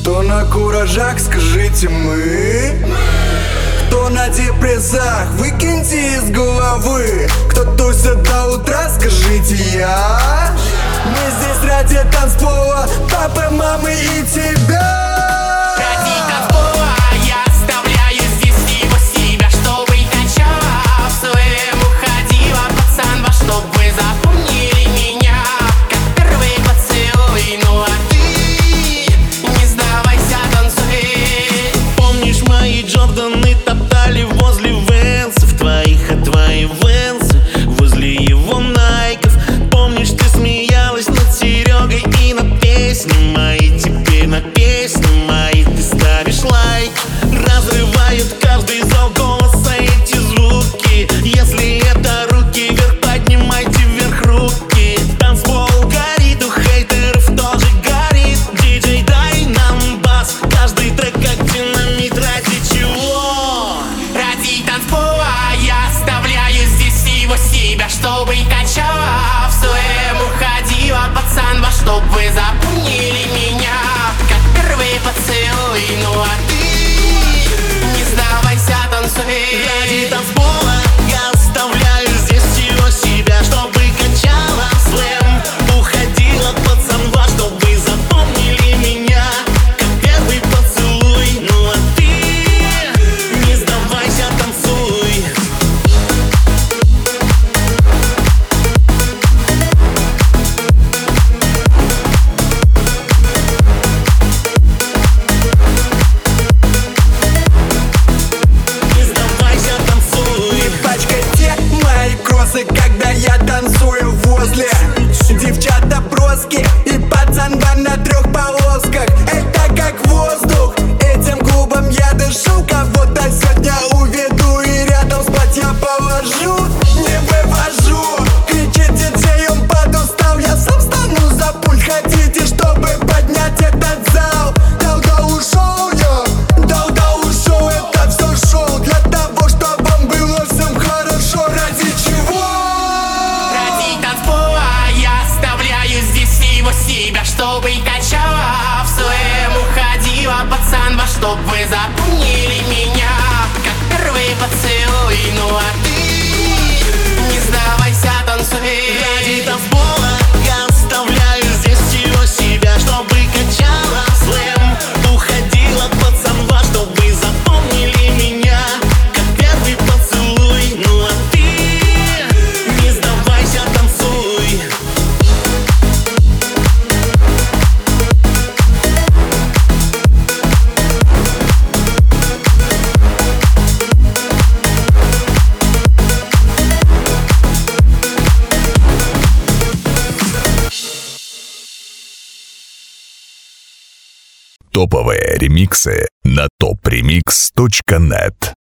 Кто на куражах, скажите мы? Кто на депрессах, выкиньте из головы. Кто тусит до утра, скажите я. Мы здесь ради танцпола, папы, мамы и тебя. Ради танцпола я оставляю здесь всего себя, чтобы качала в своем уходила, пацан, во чтоб вы запомнили меня, как первый поцелуй. Ну а ты не сдавайся, танцуй. Помнишь, мои Джорданы топтали возле Венсов твоих, а твои Венсы возле его Найков. Помнишь, ты смеялась над Серегой и над песни мои. Теперь на песни мои ты ставишь лайк. Разрывают каждый зал голоса эти звуки. Если это руки вверх, поднимайте вверх руки. Танцпол горит, у хейтеров тоже горит. Диджей, дай нам бас, каждый трек как динамит. Ради чего? Ради танцпола я оставляю здесь всего себя, чтобы качала в своем уходила, пацан, во чтоб вы запомнили меня, как первый поцелуй. Ну а ты не сдавайся, танцуй. Ради танцпола я оставляю здесь всего себя, чтобы качала слэм. Уходила, пацан, во чтоб вы запомнили меня, как первый поцелуй. Ну а ты не сдавайся, танцуй. Не сдавайся, танцуй. Не пачкайте мои кроссы, когда я танцую возле девчата броски и пацанба на трех полосках. Это как воздух, этим клубом я дышу. Кого-то сегодня уведу и рядом спать я положу. Не вывожу, кричит диджей, он подустал. Я сам стану за пульт, хотите, чтобы поднять этот зал? Долго ушел я, долго ушел, это все шоу для того, чтобы вам было всем хорошо. Ради чего? Ради танцпола я оставляю здесь всего себя, чтобы качала в своем уходила, пацан, во чтоб вы запомнили меня, как первый поцелуй. Ну а ты не сдавайся, танцуй. Ради танцпола я оставляю здесь всего себя, чтобы качала слэм. Уходила, пацан, во чтоб вы запомнили меня, как первый поцелуй. Ну а ты не сдавайся, танцуй. Топовые ремиксы на topremix.net.